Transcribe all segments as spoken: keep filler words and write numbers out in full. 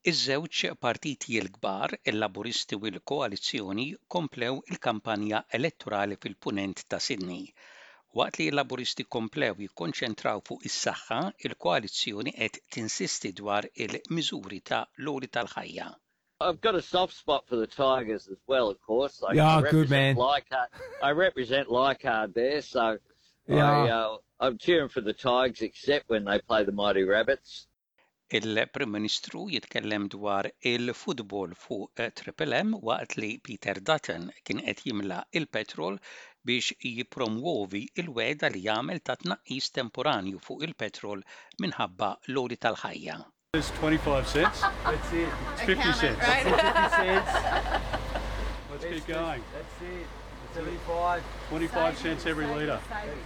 Iż-żewġ partiti l-kbar, il-Laburisti u l-Koalizzjoni, komplew il-kampanja elettorali fil-punent ta' Sydney. Waqt li l-Laburisti komplew jikkonċentraw fuq is-saħħa, il-Koalizzjoni qed tinsisti dwar il-miżuri ta' logħli tal-ħajja. I've got a soft spot for the Tigers as well, of course. I, Yeah, I good represent man. Leichhardt. I represent Leichhardt there, so Yeah. I, uh, I'm cheering for the Tigers, except when they play the Mighty Rabbits. Il-Prim Ministru jitkellem dwar il-futbol fuq Triple M waqt li Peter Dutton kien qed jimla il-petrol biex jippromwovi il-weda li jagħmel ta' tnaqqis temporanju fuq il-petrol minħabba l-għoli tal-ħajja. It's twenty-five cents. That's it. It's fifty cents. Right. fifty cents. Let's keep going. That's it. seventy-five. twenty-five cents every litre.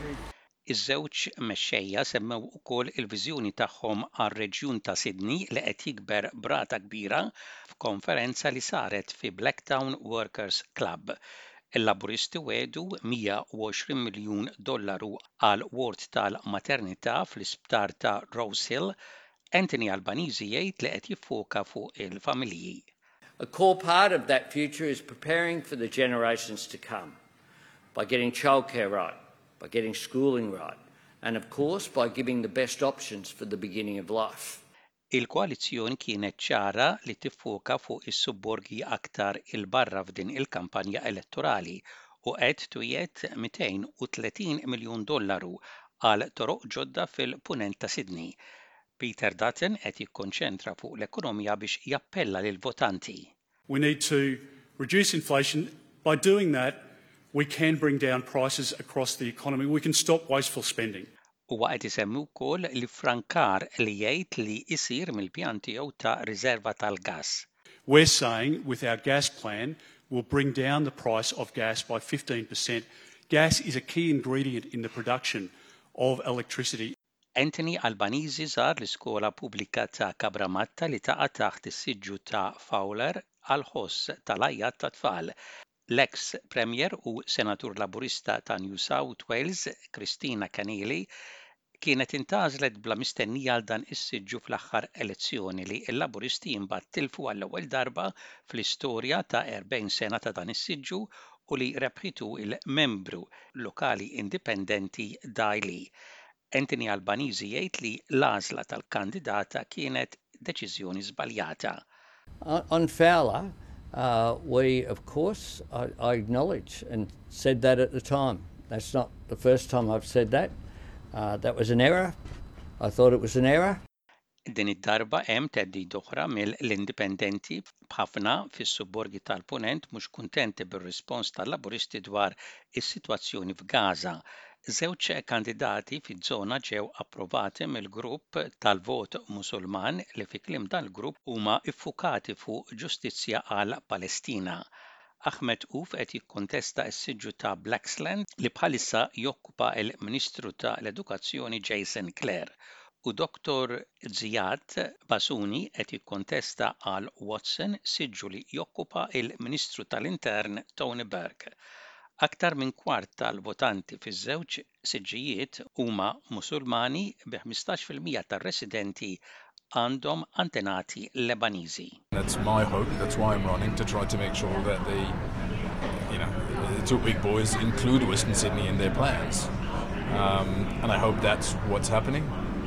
Iż-żewġ mexxejja semmew ukoll il-viżjoni tagħhom għar-reġjun ta' Sydney li qed jikber brata kbira f'konferenza li saret fi Blacktown Workers Club. Il-Laburisti wedu mija u għoxrin miljun dollaru għal ward tal-maternità fl-isptar ta' Rose Hill. Anthony Albanese jgħid li qed jiffoka fuq il-familji. A core part of that future is preparing for the generations to come by getting childcare right, by getting schooling right, and of course by giving the best options for the beginning of life. Il-koalizzjoni kienet ċara li tiffoka fuq is-subborgi aktar il-barra f'din il-kampanja elettorali u qed twiet mija u tletin miljun dollaru għal toroq ġodda fil-punent ta' Sydney. Peter Dutton qed jikkonċentra fuq l-ekonomija biex jappella lil votanti. We need to reduce inflation. By doing that, we can bring down prices across the economy. We can stop wasteful spending. Huwa qed isemmi wkoll li frankar li jgħid li jsir mill-pjan tiegħu ta' riserva tal-gass. We're saying with our gas plan, we'll bring down the price of gas by fifteen percent. Gas is a key ingredient in the production of electricity. Anthony Albanese żar l-iskola pubblika ta' Cabramatta li taqa' taħt is-siġġu ta' Fowler għal ħoss tal-għajjat ta' tfal. L-ex Premier u Senatur Laburista ta' New South Wales, Christina Keneally, kienet intgħażlet bla mistennija għal dan is-siġġu fl-aħħar elezzjoni li l-Laburisti imbagħad tilfu għall-ewwel darba fl-istorja ta' erbgħin sena ta' dan is-siġġu u li rebħitu il-membru lokali indipendenti Daly. Anthony Albanese jgħid li l-għażla tal-kandidata kienet deċiżjoni żbaljata. On on Fowler, uh, we, of course, I, I acknowledge and said that at the time. That's not the first time I've said that. Uh, that was an error. I thought it was an error. Din id-darba hemm theddid oħra mill-indipendenti b'ħafna fis-subborgi tal-punent mhux kuntenti bir-rispons tal-Laburisti dwar is-sitwazzjoni f'Gaza. Żewġ kandidati fiż-żona ġew approvati mill-grupp tal-Vot Musulman li fi kliem tal-grupp huma iffukati fuq ġustizzja għal Palestina. Ahmed Uf qed jikkontesta s-siġġu ta' Blaxland li bħalissa jokkupa l-Ministru ta' l-Edukazzjoni Jason Clare u Doktor Ziad Basuni qed jikkontesta għal Watson siġġu li jokkupa l-Ministru tal-Intern Tony Burke. Aktar minn kwart tal-votanti fiż-żewġ siġġijiet huma Musulmani bi ħmistax fil-mija tar-residenti għandhom antenati Lebaniżi. That's my hope. That's why I'm running, to try to make sure that they, you know, the two big boys include Western Sydney in their plans. Um, and I hope that's what's happening.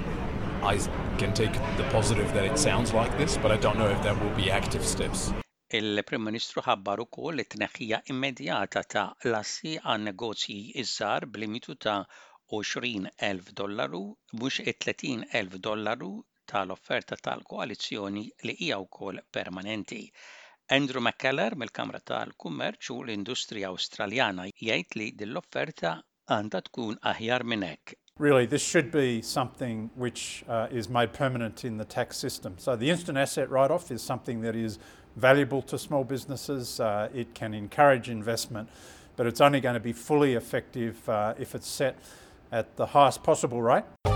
I can take the positive that it sounds like this, but I don't know if that will be active steps. Il-Prim Ministru ħabbar ukoll it-tneħħija immedjata ta' lassi għan negozji iż-żgħar b'limitu ta' għoxrin elf dollaru mhux it-tletin elf dollaru tal-offerta tal-koalizzjoni li hija wkoll permanenti. Andrew McKellar mill-Kamra tal-Kummerċ u l-Industrija Awstraljana jgħid li din l-offerta għandha tkun aħjar minn hekk. Really, this should be something which uh, is made permanent in the tax system. So the instant asset write-off is something that is valuable to small businesses. Uh, it can encourage investment, but it's only going to be fully effective uh, if it's set at the highest possible rate.